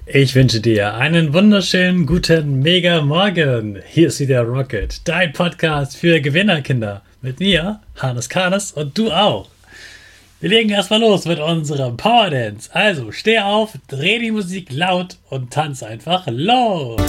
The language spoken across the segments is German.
Ich wünsche dir einen wunderschönen guten Mega Morgen. Hier ist wieder Rocket, dein Podcast für Gewinnerkinder. Mit mir, Hannes Karnes, und du auch. Wir legen erstmal los mit unserem Power Dance. Also steh auf, dreh die Musik laut und tanz einfach los.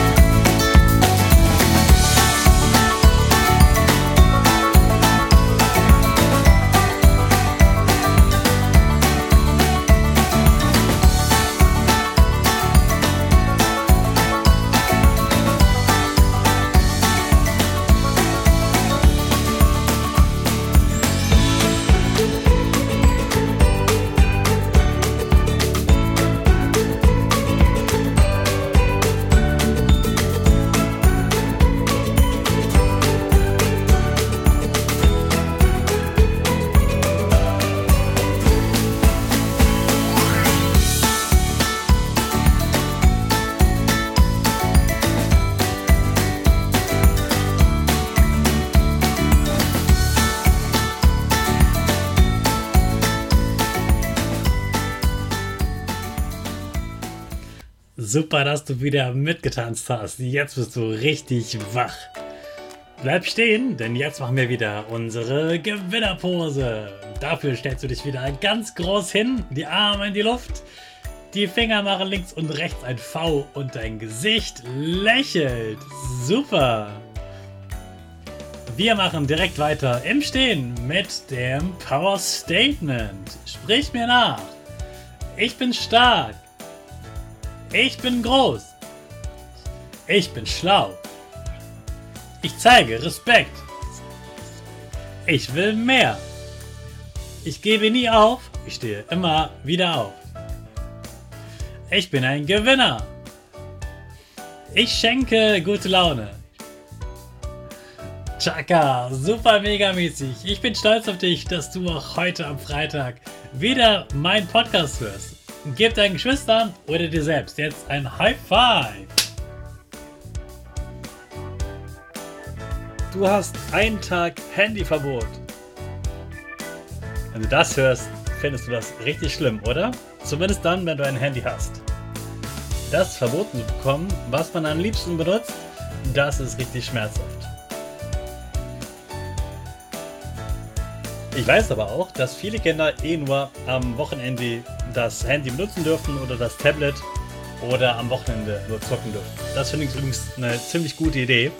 Super, dass du wieder mitgetanzt hast. Jetzt bist du richtig wach. Bleib stehen, denn jetzt machen wir wieder unsere Gewinnerpose. Dafür stellst du dich wieder ganz groß hin, die Arme in die Luft, die Finger machen links und rechts ein V und dein Gesicht lächelt. Super. Wir machen direkt weiter im Stehen mit dem Power Statement. Sprich mir nach. Ich bin stark. Ich bin groß. Ich bin schlau. Ich zeige Respekt. Ich will mehr. Ich gebe nie auf. Ich stehe immer wieder auf. Ich bin ein Gewinner. Ich schenke gute Laune. Chaka, super mega mäßig. Ich bin stolz auf dich, dass du auch heute am Freitag wieder meinen Podcast hörst. Gib deinen Geschwistern oder dir selbst jetzt ein High Five. Du hast einen Tag Handyverbot. Wenn du das hörst, findest du das richtig schlimm, oder? Zumindest dann, wenn du ein Handy hast. Das verboten zu bekommen, was man am liebsten benutzt, das ist richtig schmerzhaft. Ich weiß aber auch, dass viele Kinder nur am Wochenende das Handy benutzen dürfen oder das Tablet oder am Wochenende nur zocken dürfen. Das finde ich übrigens eine ziemlich gute Idee.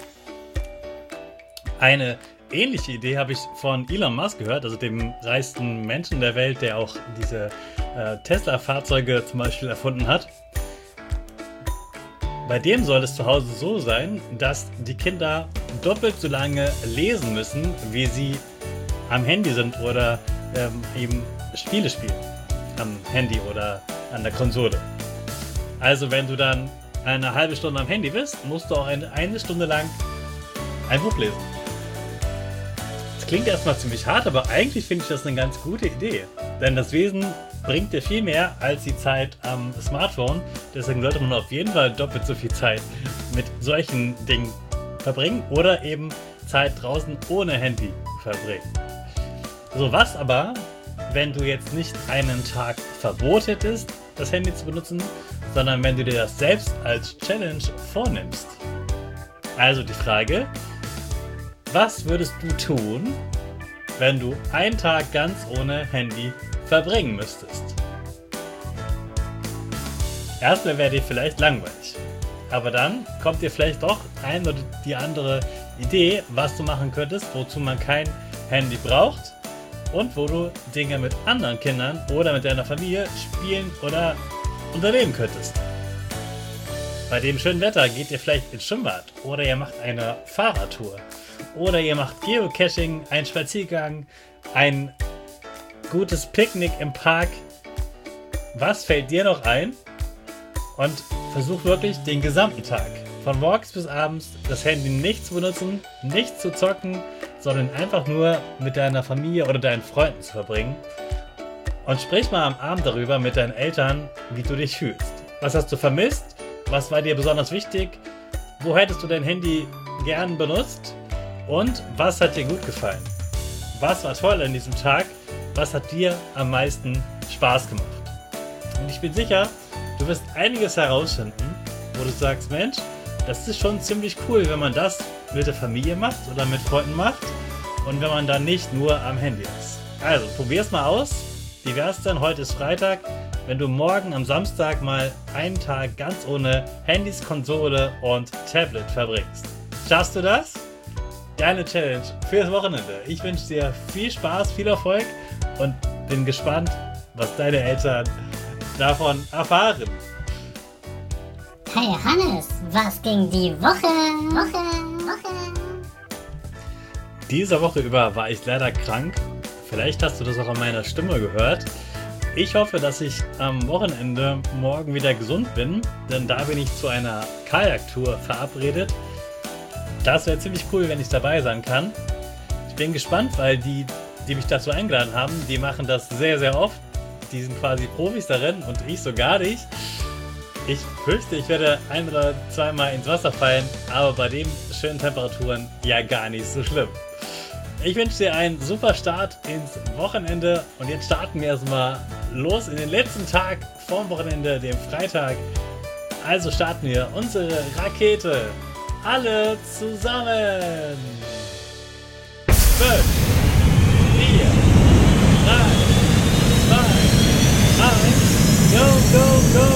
Eine ähnliche Idee habe ich von Elon Musk gehört, also dem reichsten Menschen der Welt, der auch diese Tesla-Fahrzeuge zum Beispiel erfunden hat. Bei dem soll es zu Hause so sein, dass die Kinder doppelt so lange lesen müssen, wie sie am Handy sind oder eben Spiele spielen. Am Handy oder an der Konsole. Also wenn du dann eine halbe Stunde am Handy bist, musst du auch eine Stunde lang ein Buch lesen. Das klingt erstmal ziemlich hart, aber eigentlich finde ich das eine ganz gute Idee. Denn das Lesen bringt dir viel mehr als die Zeit am Smartphone. Deswegen sollte man auf jeden Fall doppelt so viel Zeit mit solchen Dingen verbringen oder eben Zeit draußen ohne Handy verbringen. So, was aber, wenn du jetzt nicht einen Tag Verbot hättest, das Handy zu benutzen, sondern wenn du dir das selbst als Challenge vornimmst? Also die Frage, was würdest du tun, wenn du einen Tag ganz ohne Handy verbringen müsstest? Erstmal wäre dir vielleicht langweilig, aber dann kommt dir vielleicht doch ein oder die andere Idee, was du machen könntest, wozu man kein Handy braucht. Und wo du Dinge mit anderen Kindern oder mit deiner Familie spielen oder unternehmen könntest. Bei dem schönen Wetter geht ihr vielleicht ins Schwimmbad oder ihr macht eine Fahrradtour oder ihr macht Geocaching, einen Spaziergang, ein gutes Picknick im Park. Was fällt dir noch ein? Und versuch wirklich den gesamten Tag, von morgens bis abends, das Handy nicht zu benutzen, nicht zu zocken, sondern einfach nur mit deiner Familie oder deinen Freunden zu verbringen. Und sprich mal am Abend darüber mit deinen Eltern, wie du dich fühlst. Was hast du vermisst? Was war dir besonders wichtig? Wo hättest du dein Handy gern benutzt? Und was hat dir gut gefallen? Was war toll an diesem Tag? Was hat dir am meisten Spaß gemacht? Und ich bin sicher, Du wirst einiges herausfinden, wo du sagst, Mensch, das ist schon ziemlich cool, wenn man das mit der Familie macht oder mit Freunden macht und wenn man dann nicht nur am Handy ist. Also, probier's mal aus. Wie wär's denn? Heute ist Freitag. Wenn du morgen am Samstag mal einen Tag ganz ohne Handys, Konsole und Tablet verbringst. Schaffst du das? Deine Challenge fürs Wochenende. Ich wünsche dir viel Spaß, viel Erfolg und bin gespannt, was deine Eltern davon erfahren. Hey Hannes, was ging die Woche? Diese Woche über war ich leider krank. Vielleicht hast du das auch an meiner Stimme gehört. Ich hoffe, dass ich am Wochenende morgen wieder gesund bin, denn da bin ich zu einer Kajaktour verabredet. Das wäre ziemlich cool, wenn ich dabei sein kann. Ich bin gespannt, weil die mich dazu eingeladen haben, die machen das sehr, sehr oft. Die sind quasi Profis darin und ich so gar nicht. Ich fürchte, ich werde ein- oder zweimal ins Wasser fallen, aber bei den schönen Temperaturen ja gar nicht so schlimm. Ich wünsche dir einen super Start ins Wochenende und jetzt starten wir erstmal los in den letzten Tag vorm Wochenende, dem Freitag. Also starten wir unsere Rakete. Alle zusammen. 5, 4, 3, 2, 1, go, go, go!